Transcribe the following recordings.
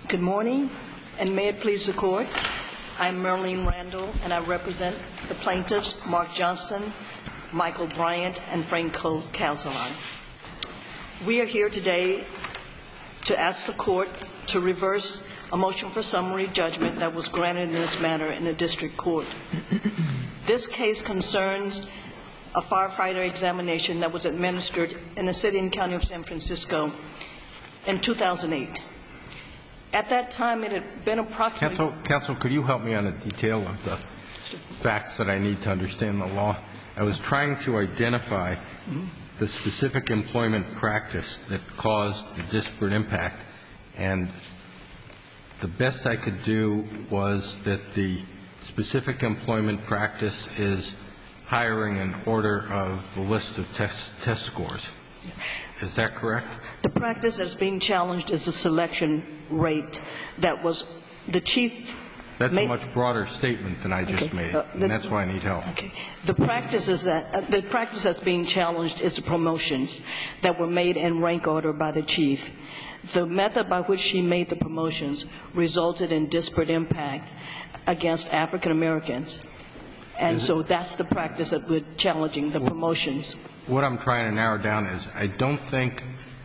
Good morning, and may it please the Court. I'm Merlene Randall, and I represent the plaintiffs Mark Johnson, Michael Bryant, and Franco Calzolai. We are here today to ask the Court to reverse a motion for summary judgment that was granted in this matter in the District Court. This case concerns a firefighter examination that was administered in the City and County of San Francisco in 2008. At that time, it had been approximately... Counsel, could you help me on a detail of the facts that I need to understand the law? I was trying to identify the specific employment practice that caused the disparate impact, and the best I could do was that the specific employment practice is hiring in order of the list of test scores. Is that correct? The practice that's being challenged is the selection rate that was the chief... That's a much broader statement than I just made, and that's why I need help. Okay. The practice that's being challenged is the promotions that were made in rank order by the chief. The method by which she made the promotions resulted in disparate impact against African Americans. And so that's the practice that we're challenging, the promotions. What I'm trying to narrow down is I don't think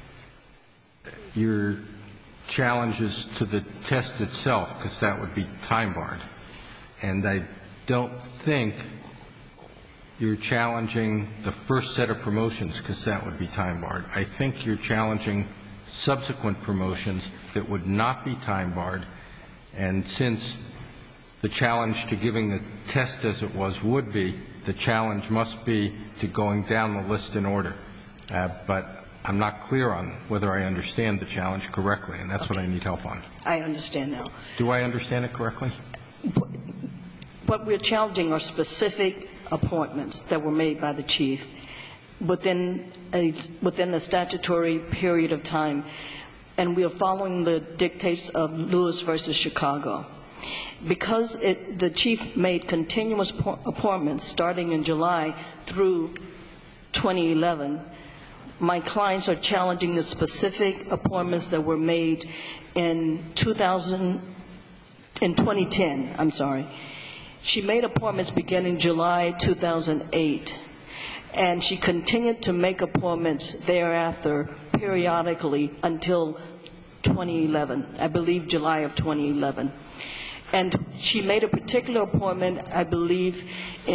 your challenge is to the test itself, because that would be time-barred. And I don't think you're challenging the first set of promotions, because that would be time-barred. I think you're challenging subsequent promotions that would not be time-barred. And since the challenge to giving the test as it was would be, the challenge must be to going down the list in order. But I'm not clear on whether I understand the challenge correctly, and that's what I need help on. I understand now. Do I understand it correctly? What we're challenging are specific appointments that were made by the chief within the statutory period of time, and we are following the dictates of Lewis versus Chicago. Because the chief made continuous appointments starting in July through 2011, my clients are challenging the specific appointments that were made in 2010. I'm sorry. She made appointments beginning July 2008, and she continued to make appointments thereafter periodically until 2011, I believe July of 2011. And she made a particular appointment, I believe,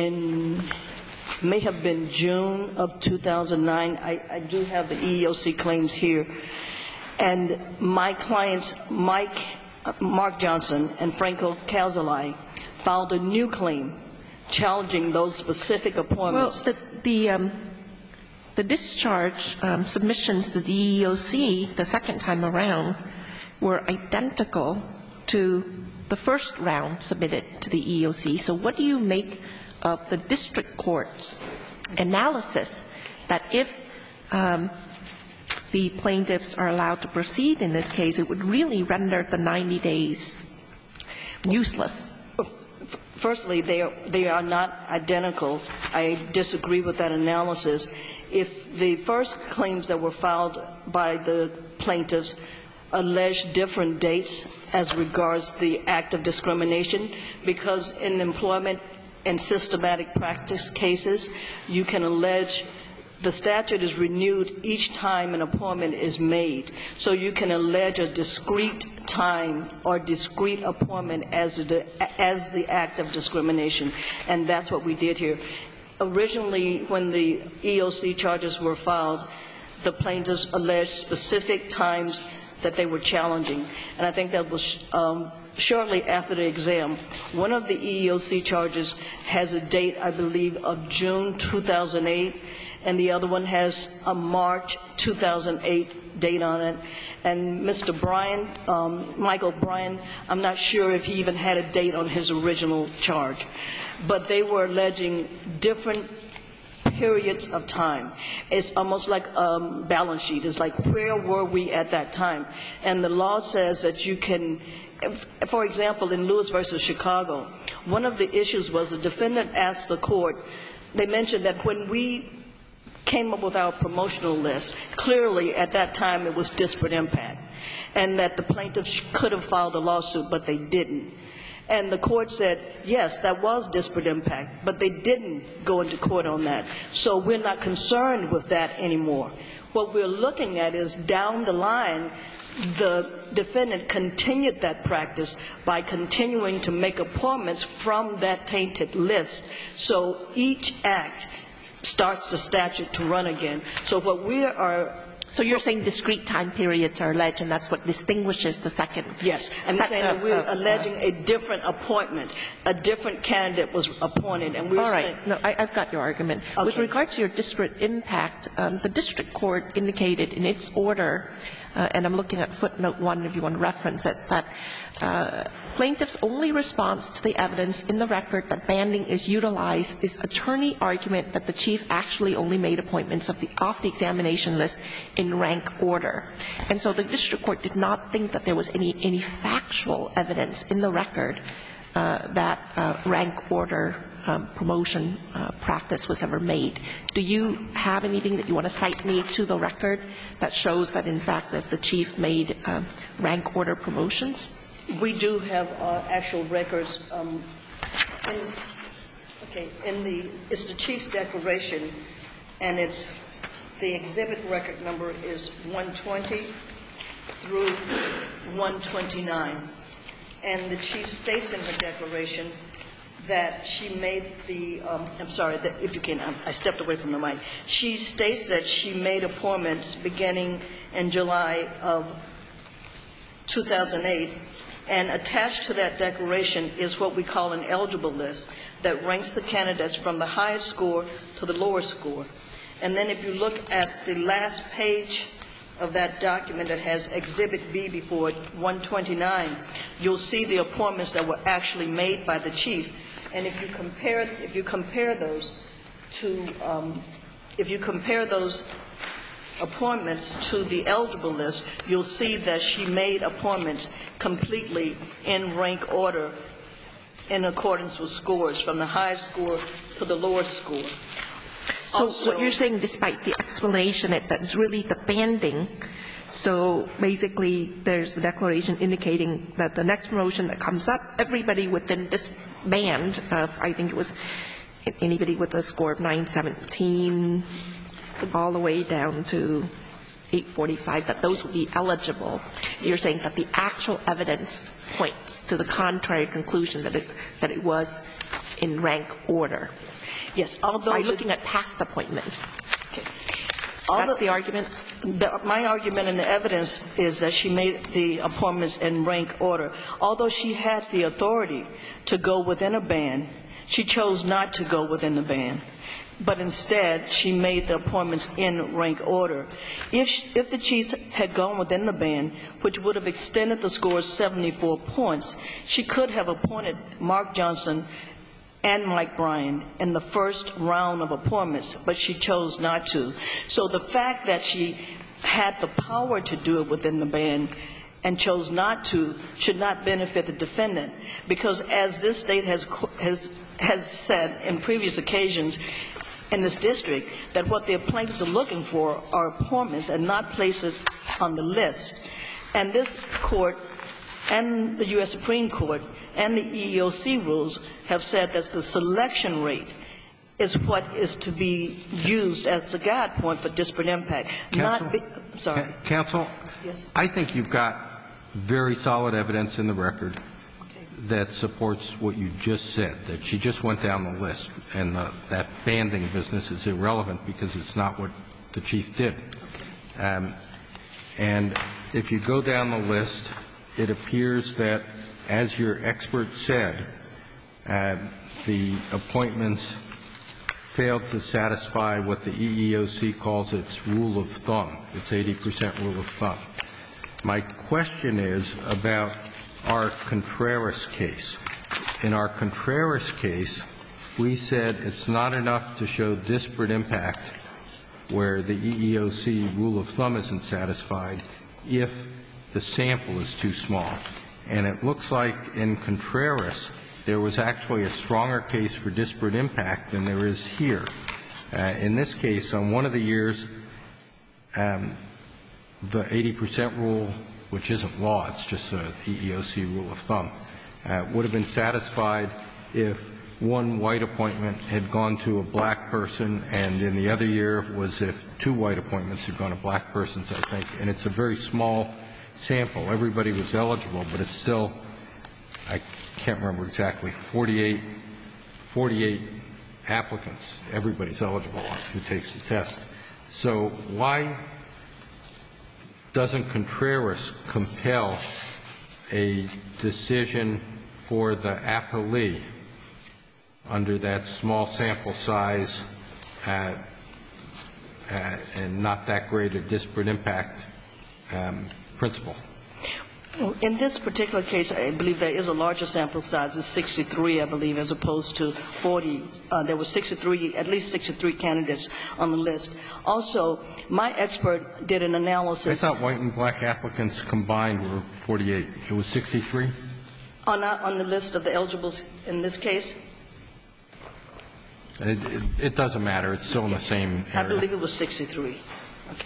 may have been June of 2009. I do have the EEOC claims here. And my clients, Mark Johnson and Franco Calzolai, filed a new claim challenging those specific appointments. Well, the discharge submissions to the EEOC the second time around were identical to the first round submitted to the EEOC. So what do you make of the district court's analysis that if the plaintiffs are allowed to proceed in this case, it would really render the 90 days useless? Firstly, they are not identical. I disagree with that analysis. If the first claims that were filed by the plaintiffs allege different dates as regards the act of discrimination, because in employment and systematic practice cases, you can allege the statute is renewed each time an appointment is made. So you can allege a discrete time or discrete appointment as the act of discrimination. And that's what we did here. Originally, when the EEOC charges were filed, the plaintiffs alleged specific times that they were challenging. And I think that was shortly after the exam. One of the EEOC charges has a date, I believe, of June 2008, and the other one has a March 2008 date on it. And Mr. Bryan, Michael Bryan, I'm not sure if he even had a date on his original charge. But they were alleging different periods of time. It's almost like a balance sheet. It's like, where were we at that time? And the law says that you can, for example, in Lewis versus Chicago, one of the issues was the defendant asked the court, they mentioned that when we came up with our promotional list, clearly at that time it was disparate impact. and that the plaintiffs could have filed a lawsuit, but they didn't. And the court said, yes, that was disparate impact, but they didn't go into court on that. So we're not concerned with that anymore. What we're looking at is down the line, the defendant continued that practice by continuing to make appointments from that tainted list. So each act starts the statute to run again. So what we are... So you're saying discrete time periods are alleged, and that's what distinguishes the second? Yes. I'm saying that we're alleging a different appointment. A different candidate was appointed, and we're saying... All right. No, I've got your argument. Okay. With regard to your disparate impact, the district court indicated in its order, and I'm looking at footnote 1 if you want to reference it, that plaintiff's only response to the evidence in the record that banding is utilized is attorney argument that the chief actually only made appointments off the examination list in rank order. And so the district court did not think that there was any factual evidence in the record that rank order promotion practice was ever made. Do you have anything that you want to cite me to the record that shows that, in fact, that the chief made rank order promotions? We do have actual records. It's the chief's declaration, and it's the exhibit record number is 120 through 129. And the chief states in her declaration that she made the, I'm sorry, if you can, I stepped away from the mic. She states that she made appointments beginning in July of 2008, and attached to that declaration is what we call an eligible list that ranks the candidates from the highest score to the lowest score. And then if you look at the last page of that document that has Exhibit B before it, 129, you'll see the appointments that were actually made by the chief. And if you compare those appointments to the eligible list, you'll see that she made appointments completely in rank order in accordance with scores, from the highest score to the lowest score. So what you're saying, despite the explanation, that's really the banding. So basically, there's a declaration indicating that the next promotion that comes up, everybody within this band of, I think it was anybody with a score of 917 all the way down to 845, that those would be eligible. You're saying that the actual evidence points to the contrary conclusion that it was in rank order. Yes. Although by looking at past appointments. Okay. That's the argument? My argument in the evidence is that she made the appointments in rank order. Although she had the authority to go within a band, she chose not to go within the band. But instead, she made the appointments in rank order. If the chief had gone within the band, which would have extended the score 74 points, she could have appointed Mark Johnson and Mike Bryan in the first round of appointments, but she chose not to. So the fact that she had the power to do it within the band and chose not to should not benefit the defendant, because as this state has said in previous occasions in this district, that what the plaintiffs are looking for are appointments and not places on the list. And this Court and the U.S. Supreme Court and the EEOC rules have said that the selection rate is what is to be used as the guide point for disparate impact. Counsel, yes. I think you've got very solid evidence in the record that supports what you just said, that she just went down the list, and that banding business is irrelevant because it's not what the chief did. And if you go down the list, it appears that, as your expert said, the appointments failed to satisfy what the EEOC calls its rule of thumb, its 80% rule of thumb. My question is about our Contreras case. In our Contreras case, we said it's not enough to show disparate impact where the EEOC rule of thumb isn't satisfied if the sample is too small. And it looks like in Contreras there was actually a stronger case for disparate impact than there is here. In this case, on one of the years, the 80% rule which isn't law, it's just a EEOC rule of thumb, would have been satisfied if one white appointment had gone to a black person, and in the other year was if 2 white appointments had gone to black persons, I think. And it's a very small sample. Everybody was eligible, but it's still, I can't remember exactly, 48 applicants. Everybody's eligible who takes the test. So why doesn't Contreras compel a decision for the appellee under that small sample size and not that great a disparate impact principle? Well, in this particular case, I believe there is a larger sample size. It's 63, I believe, as opposed to 40. There were 63, at least 63 candidates on the list. Also, my expert did an analysis. I thought white and black applicants combined were 48. It was 63? On the list of the eligibles in this case? It doesn't matter. It's still in the same area. I believe it was 63. Okay.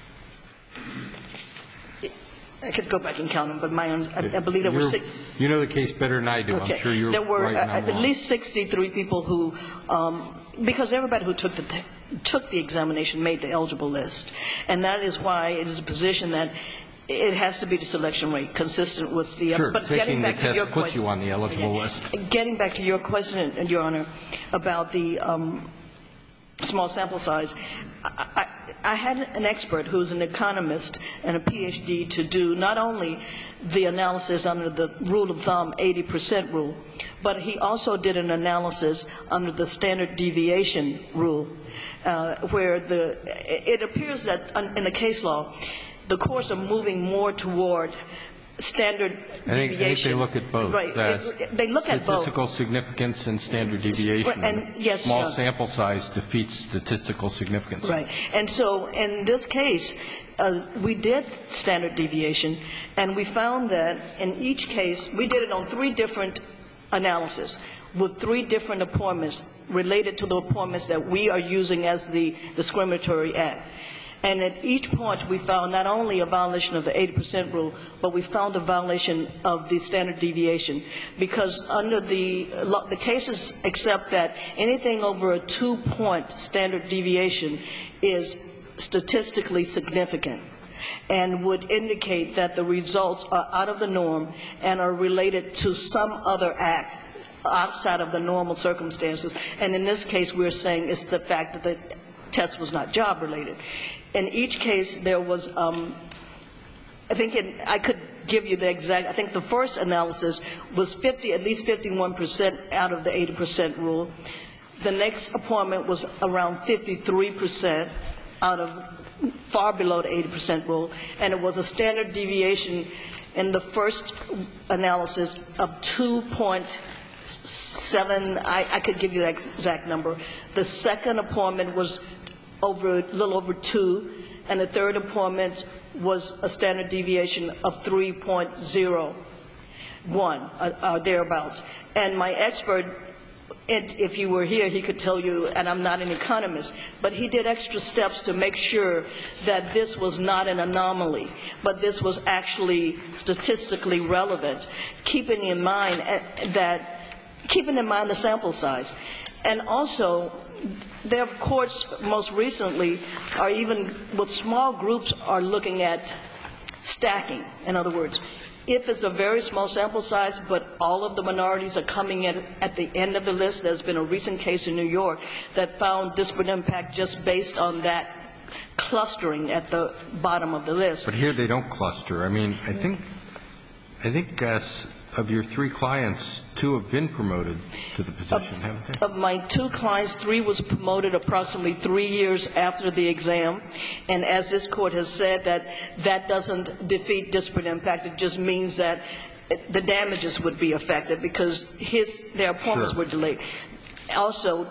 I could go back and count them, but I believe there were 6. You know the case better than I do. Okay. I'm sure you're there were right and I'm at least 63 people who, because everybody who took the examination made the eligible list. And that is why it is a position that it has to be the selection rate, consistent with the sure, but taking getting back the to test your puts question, you on the eligible list. Getting back to your question, Your Honor, about the small sample size, I had an expert who's an economist and a PhD to do not only the analysis under the rule of thumb 80% rule, but he also did an analysis under the standard deviation rule, where it appears that in the case law, the courts are moving more toward standard deviation. I think they look at both. Right. They look at both. Statistical significance and standard deviation. And yes, small sample size defeats statistical significance. Right. And so in this case, we did standard deviation, and we found that in each case, we did it on 3 different analyses with 3 different appointments related to the appointments that we are using as the discriminatory act. And at each point, we found not only a violation of the 80% rule, but we found a violation of the standard deviation. Because under the cases accept that anything over a 2-point standard deviation is statistically significant and would indicate that the results are out of the norm and are related to some other act outside of the normal circumstances. And in this case, we're saying it's the fact that the test was not job-related. In each case, there was, I could give you the exact, I think the first analysis was at least 51% out of the 80% rule. The next appointment was around 53% out of far below the 80% rule, and it was a standard deviation in the first analysis of 2.7, I could give you the exact number. The second appointment was a little over 2, and the third appointment was a standard deviation of 3.01, thereabouts. And my expert, if he were here, he could tell you, and I'm not an economist, but he did extra steps to make sure that this was not an anomaly, but this was actually statistically relevant, keeping in mind the sample size. And also, their courts most recently are even, with small groups, are looking at stacking. In other words, if it's a very small sample size, but all of the minorities are coming in at the end of the list, there's been a recent case in New York that found disparate impact just based on that clustering at the bottom of the list. But here they don't cluster. I mean, I think of your 3 clients, 2 have been promoted to the position, haven't they? Of my 2 clients, 3 was promoted approximately 3 years after the exam. And as this Court has said, that doesn't defeat disparate impact. It just means that the damages would be affected because their appointments were delayed. Also,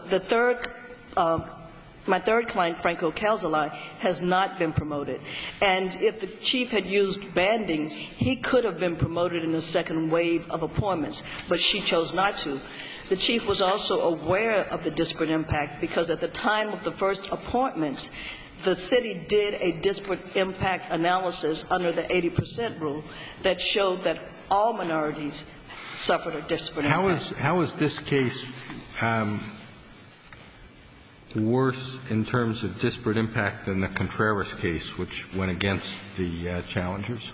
my third client, Franco Calzolai, has not been promoted. And if the chief had used banding, he could have been promoted in the second wave of appointments, but she chose not to. The chief was also aware of the disparate impact because at the time of the first appointments, the city did a disparate impact analysis under the 80% rule that showed that all minorities suffered a disparate impact. How is this case worse in terms of disparate impact than the Contreras case, which went against the challengers?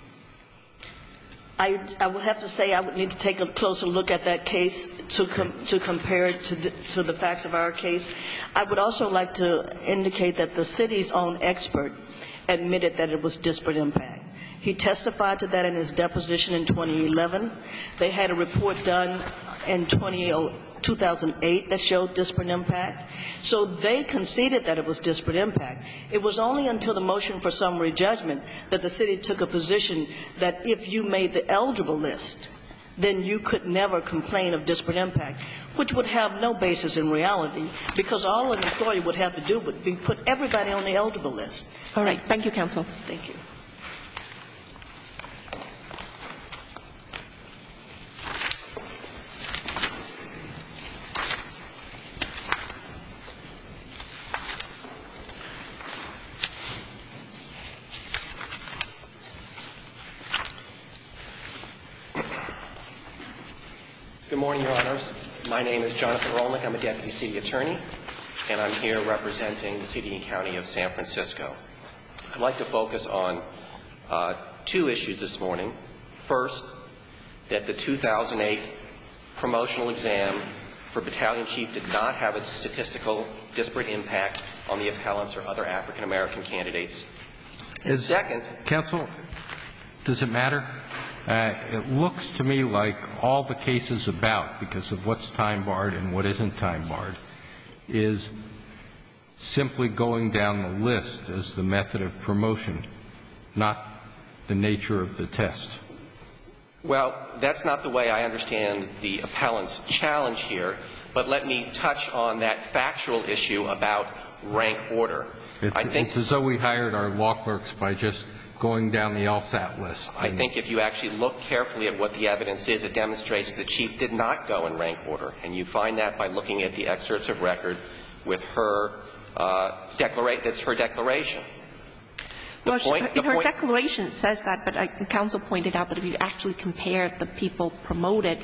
I would have to say I would need to take a closer look at that case to compare it to the facts of our case. I would also like to indicate that the city's own expert admitted that it was disparate impact. He testified to that in his deposition in 2011. They had a report done in 2008 that showed disparate impact. So they conceded that it was disparate impact. It was only until the motion for summary judgment that the city took a position that if you made the eligible list, then you could never complain of disparate impact, which would have no basis in reality, because all an employer would have to do would be put everybody on the eligible list. All right. Thank you, counsel. Thank you. Good morning, Your Honors. My name is Jonathan Rolnick. I'm a deputy city attorney, and I'm here representing the city and county of San Francisco. I'd like to focus on two issues this morning. First, that the 2008 promotional exam for battalion chief did not have a statistical disparate impact on the appellants or other African-American candidates. Second, counsel, does it matter? It looks to me like all the cases about, because of what's time barred and what isn't time barred, is simply going down the list as the method of promotion, not the nature of the test. Well, that's not the way I understand the appellant's challenge here, but let me touch on that factual issue about rank order. It's as though we hired our law clerks by just going down the LSAT list. I think if you actually look carefully at what the evidence is, it demonstrates the chief did not go in rank order. And you find that by looking at the excerpts of record with her that's her declaration. Her declaration says that, but counsel pointed out that if you actually compare the people promoted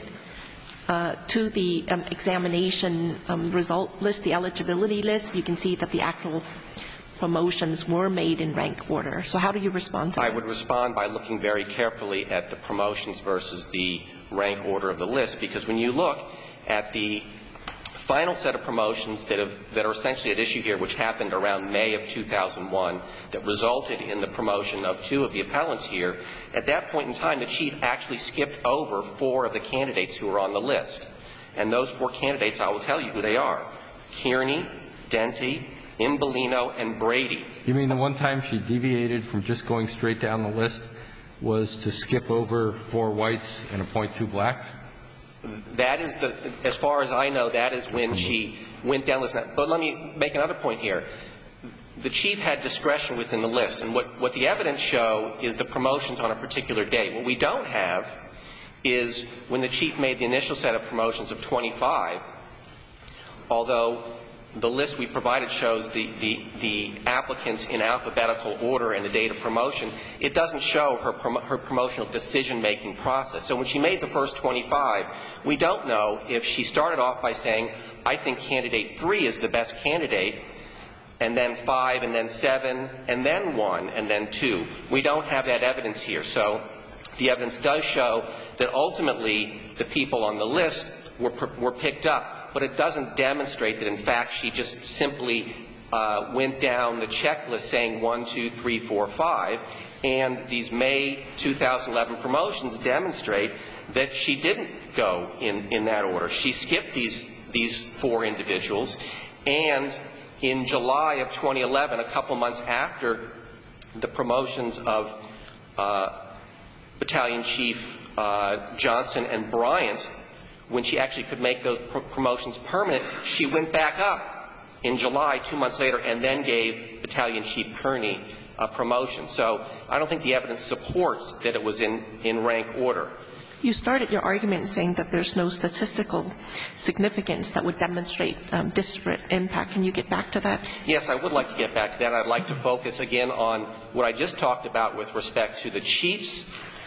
to the examination result list, the eligibility list, you can see that the actual promotions were made in rank order. So how do you respond to that? I would respond by looking very carefully at the promotions versus the rank order of the list, because when you look at the final set of promotions that are essentially at issue here, which happened around May of 2001, that resulted in the promotion of two of the appellants here, at that point in time, the chief actually skipped over 4 of the candidates who were on the list. And those 4 candidates, I will tell you who they are: Kearney, Denty, Imbolino, and Brady. You mean the one time she deviated from just going straight down the list was to skip over 4 whites and appoint 2 blacks? That is as far as I know, that is when she went down the list. But let me make another point here. The chief had discretion within the list, and what the evidence show is the promotions on a particular day. What we don't have is when the chief made the initial set of promotions of 25, although the list we provided shows the applicants in alphabetical order and the date of promotion, it doesn't show her promotional decision-making process. So when she made the first 25, we don't know if she started off by saying, I think candidate 3 is the best candidate, and then 5, and then 7, and then 1, and then 2. We don't have that evidence here. So the evidence does show that ultimately the people on the list were picked up. But it doesn't demonstrate that, in fact, she just simply went down the checklist saying 1, 2, 3, 4, 5. And these May 2011 promotions demonstrate that she didn't go in that order. She skipped these 4 individuals. And in July of 2011, a couple months after the promotions of Battalion Chief Johnson and Bryant, when she actually could make those promotions permanent, she went back up in July, 2 months later, and then gave Battalion Chief Kearney a promotion. So I don't think the evidence supports that it was in rank order. You started your argument saying that there's no statistical significance that would demonstrate disparate impact. Can you get back to that? Yes, I would like to get back to that. I'd like to focus again on what I just talked about with respect to the Chief's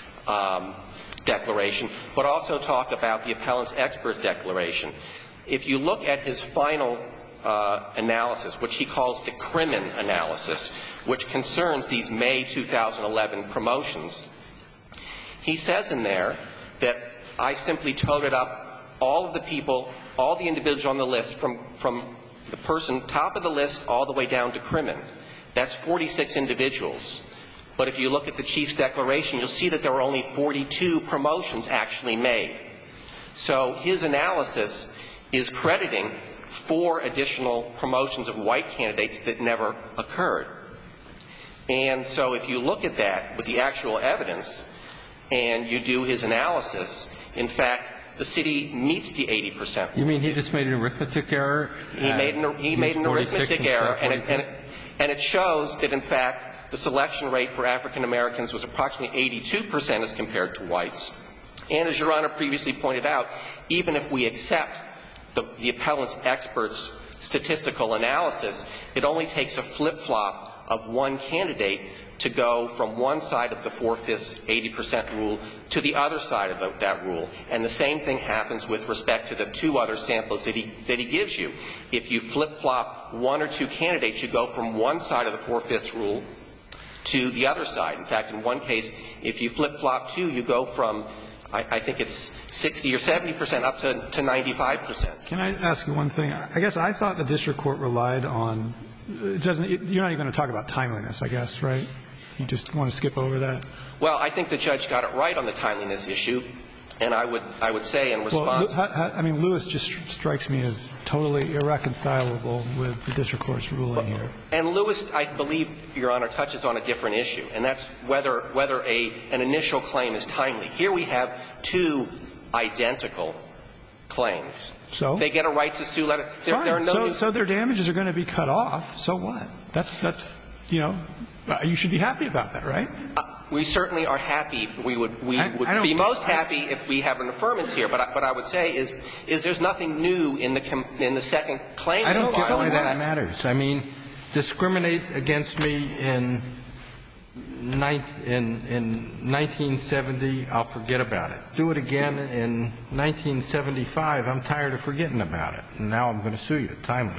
declaration, but also talk about the appellant's expert declaration. If you look at his final analysis, which he calls the Crimin analysis, which concerns these May 2011 promotions, he says in there that I simply toted up all of the people, all the individuals on the list from the person top of the list all the way down to Crimin. That's 46 individuals. But if you look at the Chief's declaration, you'll see that there were only 42 promotions actually made. So his analysis is crediting 4 additional promotions of white candidates that never occurred. And so if you look at that with the actual evidence and you do his analysis, in fact, the city meets the 80%. You mean he just made an arithmetic error? He made an arithmetic error, and it shows that, in fact, the selection rate for African Americans was approximately 82% as compared to whites. And as Your Honor previously pointed out, even if we accept the appellant's expert's statistical analysis, it only takes a flip-flop of one candidate to go from one side of the 4/5 80% rule to the other side of that rule. And the same thing happens with respect to the 2 other samples that he gives you. If you flip-flop 1 or 2 candidates, you go from one side of the 4/5 rule to the other side. In fact, in one case, if you flip-flop 2, you go from, I think it's 60 or 70% up to 95%. Can I ask you one thing? I guess I thought the district court relied on you're not even going to talk about timeliness, I guess, right? You just want to skip over that? Well, I think the judge got it right on the timeliness issue, and I would say in response. Well, I mean, Lewis just strikes me as totally irreconcilable with the district court's ruling here. And Lewis, I believe, Your Honor, touches on a different issue, and that's whether an initial claim is timely. Here we have 2 identical claims. So? They get a right to sue letter. Fine. So their damages are going to be cut off. So what? That's you know, you should be happy about that, right? We certainly are happy. We would be most happy if we have an affirmance here. But I would say is there's nothing new in the second claim. I don't get why that matters. I mean, discriminate against me in 1970, I'll forget about it. Do it again in 1975, I'm tired of forgetting about it. And now I'm going to sue you timely.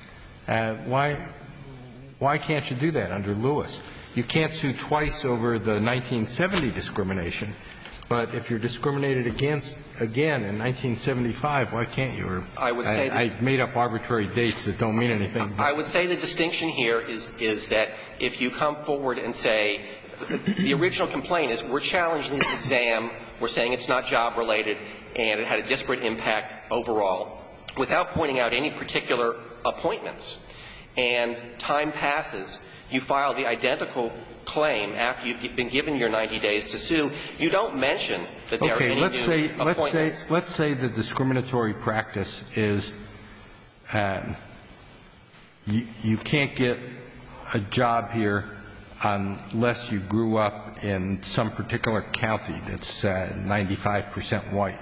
Why can't you do that under Lewis? You can't sue twice over the 1970 discrimination, but if you're discriminated against again in 1975, why can't you? Or I would say I made up arbitrary dates that don't mean anything. I would say the distinction here is that if you come forward and say the original complaint is we're challenging this exam, we're saying it's not job related, and it had a disparate impact overall, without pointing out any particular appointments, and time passes, you file the identical claim after you've been given your 90 days to sue, you don't mention that there are any new appointments. Let's say the discriminatory practice is you can't get a job here unless you grew up in some particular county that's 95% white.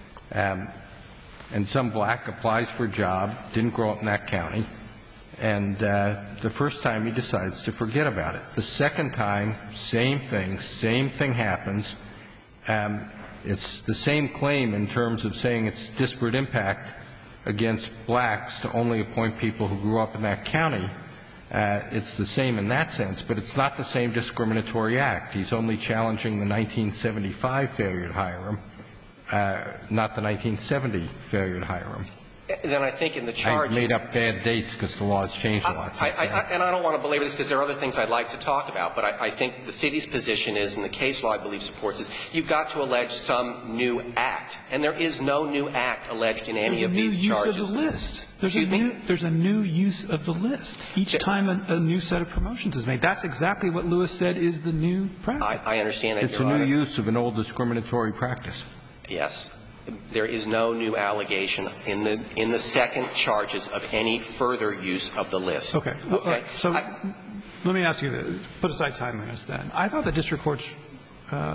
And some black applies for a job, didn't grow up in that county, and the first time he decides to forget about it. The second time, same thing happens. It's the same claim in terms of saying it's disparate impact against blacks to only appoint people who grew up in that county. It's the same in that sense, but it's not the same discriminatory act. He's only challenging the 1975 failure to hire him, not the 1970 failure to hire him. Then I think in the charge. I made up bad dates because the law has changed a lot since then. And I don't want to belabor this because there are other things I'd like to talk about, but I think the city's position is, and the case law I believe supports this, you've got to allege some new act. And there is no new act alleged in any of these charges. There's a new use of the list. There's a new use of the list. Each time a new set of promotions is made. That's exactly what Lewis said is the new practice. I understand that, Your Honor. It's a new use of an old discriminatory practice. Yes. There is no new allegation in the second charges of any further use of the list. Okay. So let me ask you this. Put aside timeliness then. I thought the district court's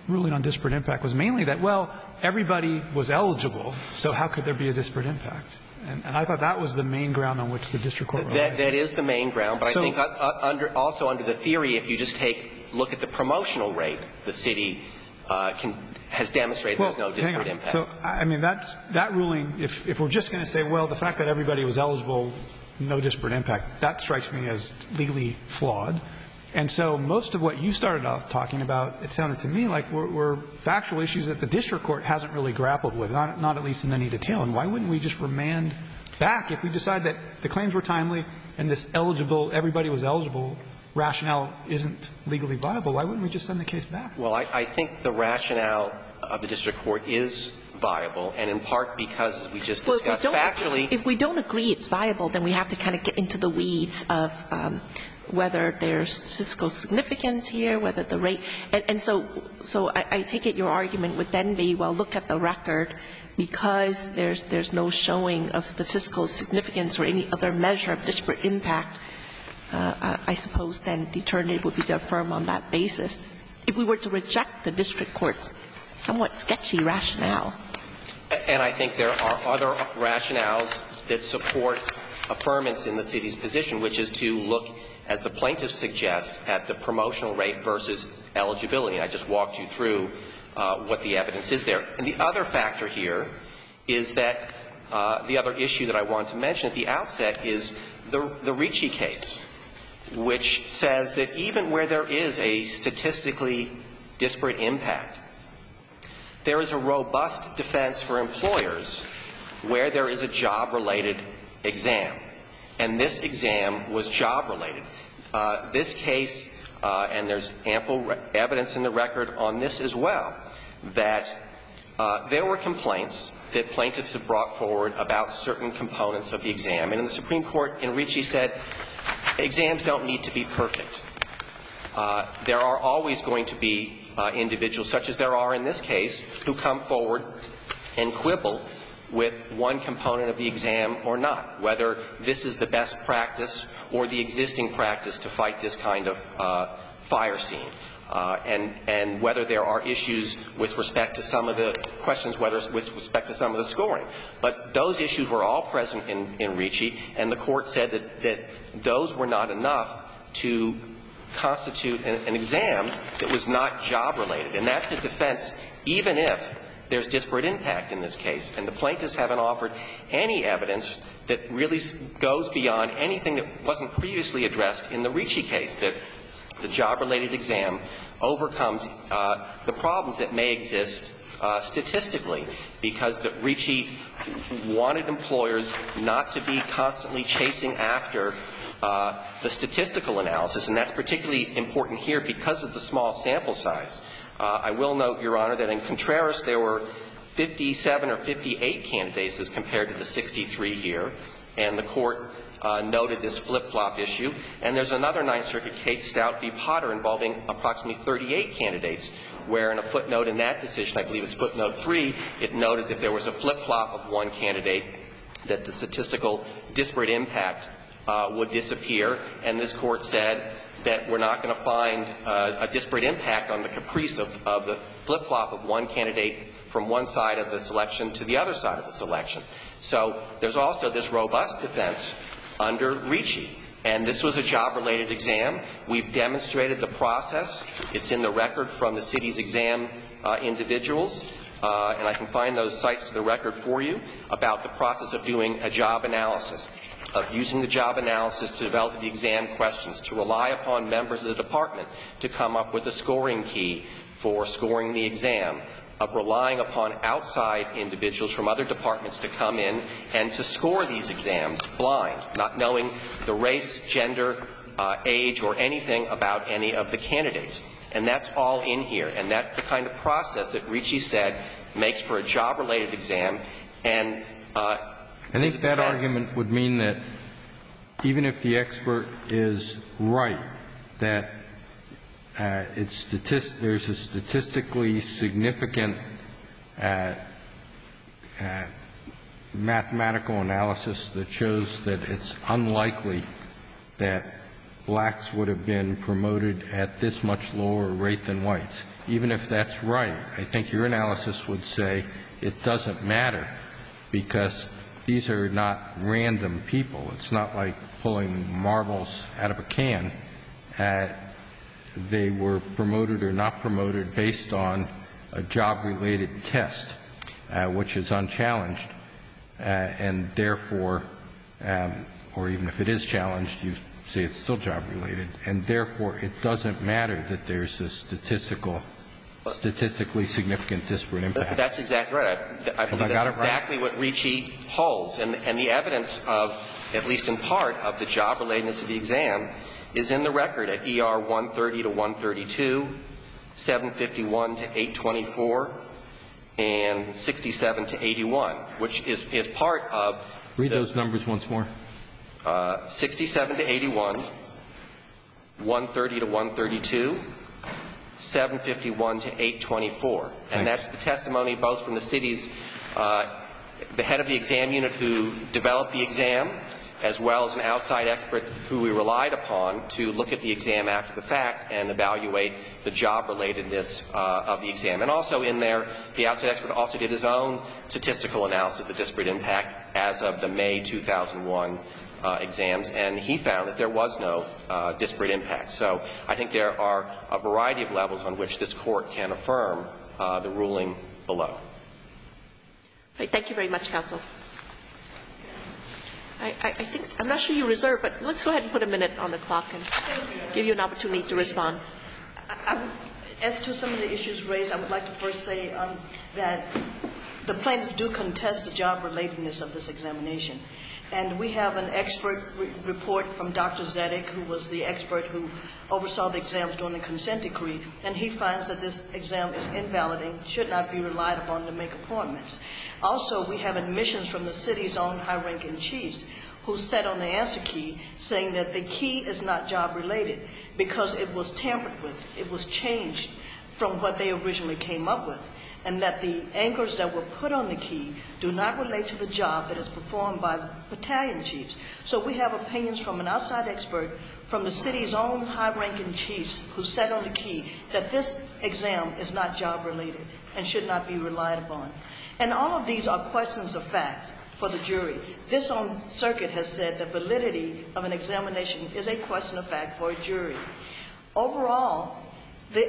ruling on disparate impact was mainly that, well, everybody was eligible, so how could there be a disparate impact? And I thought that was the main ground on which the district court relied. That is the main ground, but I think also under the theory, if you just look at the promotional rate, the city has demonstrated there's no disparate impact. So, I mean, that ruling, if we're just going to say, well, the fact that everybody was eligible, no disparate impact, that strikes me as legally flawed. And so most of what you started off talking about, it sounded to me like were factual issues that the district court hasn't really grappled with, not at least in any detail. And why wouldn't we just remand back if we decide that the claims were timely and this eligible, everybody was eligible, rationale isn't legally viable? Why wouldn't we just send the case back? Well, I think the rationale of the district court is viable, and in part because, as we just discussed, factually. If we don't agree it's viable, then we have to kind of get into the weeds of whether there's statistical significance here, whether the rate. And so I take it your argument would then be, well, look at the record, because there's no showing of statistical significance or any other measure of disparate impact. I suppose then the alternative would be to affirm on that basis. If we were to reject the district court's somewhat sketchy rationale. And I think there are other rationales that support affirmance in the city's position, which is to look, as the plaintiffs suggest, at the promotional rate versus eligibility. I just walked you through what the evidence is there. And the other factor here is that the other issue that I want to mention at the outset is the Ricci case, which says that even where there is a statistically disparate impact, there is a robust defense for employers where there is a job-related exam. And this exam was job-related. This case, and there's ample evidence in the record on this as well, that there were complaints that plaintiffs have brought forward about certain components of the exam. And the Supreme Court in Ricci said exams don't need to be perfect. There are always going to be individuals, such as there are in this case, who come forward and quibble with one component of the exam or not, whether this is the best practice or the existing practice to fight this kind of fire scene, and whether there are issues with respect to some of the questions, whether with respect to some of the scoring. But those issues were all present in Ricci, and the Court said that those were not enough to constitute an exam that was not job-related. And that's a defense even if there's disparate impact in this case. And the plaintiffs haven't offered any evidence that really goes beyond anything that wasn't previously addressed in the Ricci case, that the job-related exam overcomes the problems that may exist statistically, because the Ricci wanted employers not to be constantly chasing after the statistical analysis, and that's particularly important here because of the small sample size. I will note, Your Honor, that in Contreras there were 57 or 58 candidates as compared to the 63 here, and the Court noted this flip-flop issue. And there's another Ninth Circuit case, Stout v. Potter, involving approximately 38 candidates, where in a footnote in that decision, I believe it's footnote 3, it noted that there was a flip-flop of one candidate, that the statistical disparate impact would disappear, and this Court said that we're not going to find a disparate impact on the caprice of the flip-flop of one candidate from one side of the selection to the other side of the selection. So there's also this robust defense under Ricci. And this was a job-related exam. We've demonstrated the process. It's in the record from the city's exam individuals, and I can find those sites to the record for you, about the process of doing a job analysis, of using the job analysis to develop the exam questions, to rely upon members of the department to come up with a scoring key for scoring the exam, of relying upon outside individuals from other departments to come in and to score these exams blind, not knowing the race, gender, age, or anything about any of the candidates. And that's all in here. And that's the kind of process that Ricci said makes for a job-related exam. And I think that argument would mean that even if the expert is right, that there's a statistically significant mathematical analysis that shows that it's unlikely that blacks would have been promoted at this much lower rate than whites. Even if that's right, I think your analysis would say it doesn't matter because these are not random people. It's not like pulling marbles out of a can. They were promoted or not promoted based on a job-related test, which is unchallenged, and therefore, or even if it is challenged, you say it's still job-related, and therefore it doesn't matter that there's a statistically significant disparate impact. That's exactly right. I believe that's exactly what Ricci holds. And the evidence of, at least in part, of the job-relatedness of the exam is in the record at ER 130 to 132, 751 to 824, and 67 to 81, which is part of Read those numbers once more. 67 to 81, 130 to 132, 751 to 824. And that's the testimony both from the city's, the head of the exam unit who developed the exam, as well as an outside expert who we relied upon to look at the exam after the fact and evaluate the job-relatedness of the exam. And also in there, the outside expert also did his own statistical analysis of the disparate impact as of the May 2001 exams, and he found that there was no disparate impact. So I think there are a variety of levels on which this Court can affirm the ruling below. Right, thank you very much, counsel. I think, I'm not sure you reserved, but let's go ahead and put a minute on the clock and give you an opportunity to respond. As to some of the issues raised, I would like to first say that the plaintiffs do contest the job-relatedness of this examination. And we have an expert report from Dr. Zedek, who was the expert who oversaw the exams during the consent decree, and he finds that this exam is invalid and should not be relied upon to make appointments. Also, we have admissions from the city's own high-ranking chiefs who said on the answer key saying that the key is not job-related because it was tampered with, it was changed from what they originally came up with, and that the anchors that were put on the key do not relate to the job that is performed by battalion chiefs. So we have opinions from an outside expert from the city's own high-ranking chiefs who said on the key that this exam is not job-related and should not be relied upon. And all of these are questions of fact for the jury. This own circuit has said the validity of an examination is a question of fact for a jury. Overall, the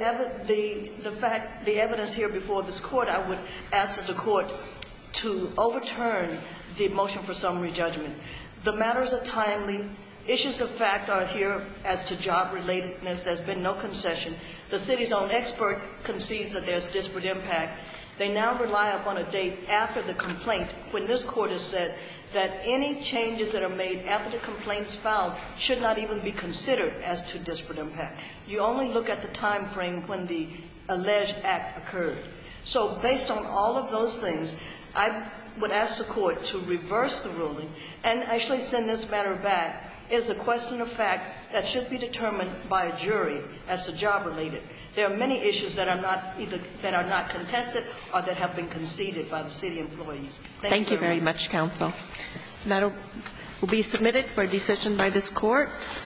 evidence here before this Court, I would ask the Court to overturn the motion for summary judgment. The matters are timely. Issues of fact are here as to job-relatedness. There's been no concession. The city's own expert concedes that there's disparate impact. They now rely upon a date after the complaint when this Court has said that any changes that are made after the complaint is filed should not even be considered as to disparate impact. You only look at the time frame when the alleged act occurred. So based on all of those things, I would ask the Court to reverse the ruling and actually send this matter back. It is a question of fact that should be determined by a jury as to job-related. There are many issues that are not contested or that have been conceded by the city employees. Thank you very much, counsel. The matter will be submitted for a decision by this Court.